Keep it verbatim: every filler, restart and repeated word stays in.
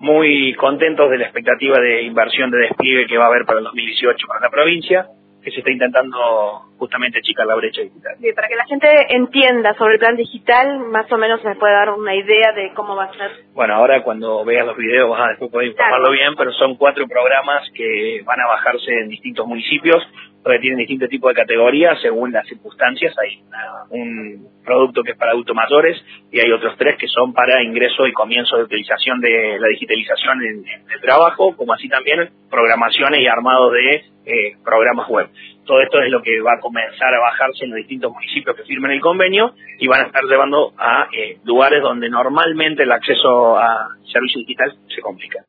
muy contentos de la expectativa de inversión de despliegue que va a haber para el dos mil dieciocho para la provincia, que se está intentando justamente achicar la brecha digital. Sí, para que la gente entienda sobre el plan digital, más o menos me puede dar una idea de cómo va a ser. Bueno, ahora cuando veas los videos vas a después poder informarlo Claro. bien, pero son cuatro programas que van a bajarse en distintos municipios, porque tienen distintos tipos de categorías según las circunstancias. Hay un producto que es para adultos mayores y hay otros tres que son para ingreso y comienzo de utilización de la digitalización en, en el trabajo, como así también programaciones y armado de eh, programas web. Todo esto es lo que va a comenzar a bajarse en los distintos municipios que firmen el convenio y van a estar llevando a eh, lugares donde normalmente el acceso a servicio digital se complica.